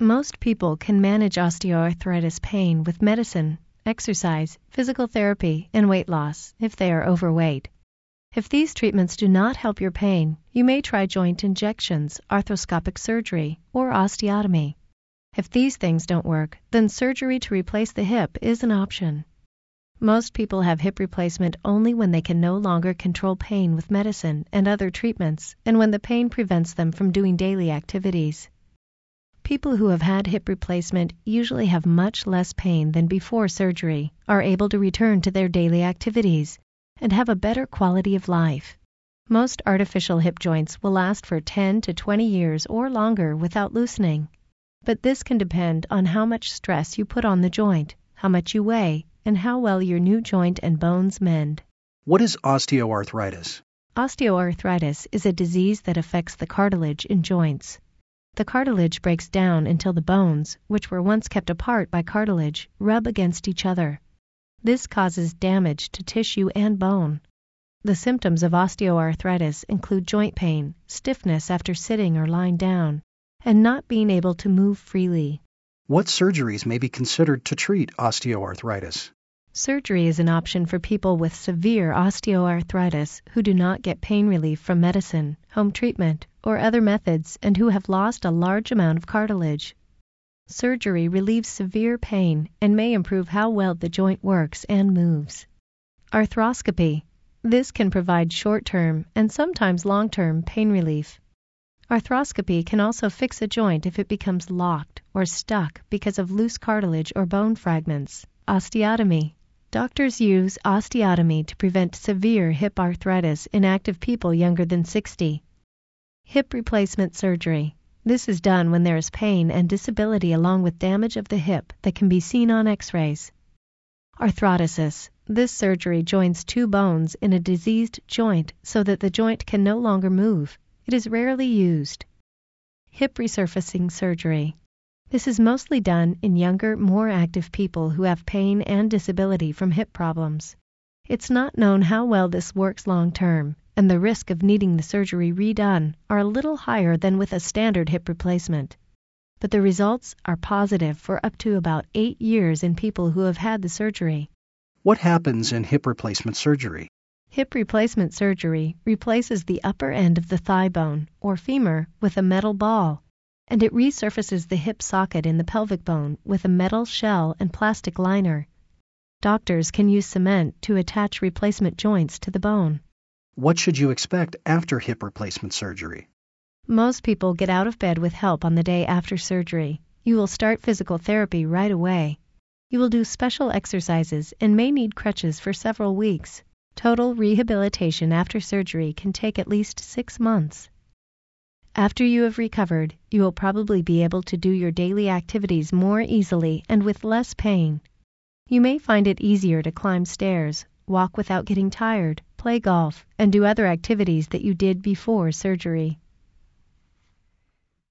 Most people can manage osteoarthritis pain with medicine, exercise, physical therapy, and weight loss if they are overweight. If these treatments do not help your pain, you may try joint injections, arthroscopic surgery, or osteotomy. If these things don't work, then surgery to replace the hip is an option. Most people have hip replacement only when they can no longer control pain with medicine and other treatments, and when the pain prevents them from doing daily activities. People who have had hip replacement usually have much less pain than before surgery, are able to return to their daily activities, and have a better quality of life. Most artificial hip joints will last for 10 to 20 years or longer without loosening. But this can depend on how much stress you put on the joint, how much you weigh, and how well your new joint and bones mend. What is osteoarthritis? Osteoarthritis is a disease that affects the cartilage in joints. The cartilage breaks down until the bones, which were once kept apart by cartilage, rub against each other. This causes damage to tissue and bone. The symptoms of osteoarthritis include joint pain, stiffness after sitting or lying down, and not being able to move freely. What surgeries may be considered to treat osteoarthritis? Surgery is an option for people with severe osteoarthritis who do not get pain relief from medicine, home treatment, or other methods and who have lost a large amount of cartilage. Surgery relieves severe pain and may improve how well the joint works and moves. Arthroscopy. This can provide short-term and sometimes long-term pain relief. Arthroscopy can also fix a joint if it becomes locked or stuck because of loose cartilage or bone fragments. Osteotomy. Doctors use osteotomy to prevent severe hip arthritis in active people younger than 60. Hip replacement surgery. This is done when there is pain and disability along with damage of the hip that can be seen on X-rays. Arthrodesis. This surgery joins two bones in a diseased joint so that the joint can no longer move. It is rarely used. Hip resurfacing surgery. This is mostly done in younger, more active people who have pain and disability from hip problems. It's not known how well this works long-term, and the risk of needing the surgery redone are a little higher than with a standard hip replacement. But the results are positive for up to about 8 years in people who have had the surgery. What happens in hip replacement surgery? Hip replacement surgery replaces the upper end of the thigh bone, or femur, with a metal ball, and it resurfaces the hip socket in the pelvic bone with a metal shell and plastic liner. Doctors can use cement to attach replacement joints to the bone. What should you expect after hip replacement surgery? Most people get out of bed with help on the day after surgery. You will start physical therapy right away. You will do special exercises and may need crutches for several weeks. Total rehabilitation after surgery can take at least 6 months. After you have recovered, you will probably be able to do your daily activities more easily and with less pain. You may find it easier to climb stairs, walk without getting tired, play golf, and do other activities that you did before surgery.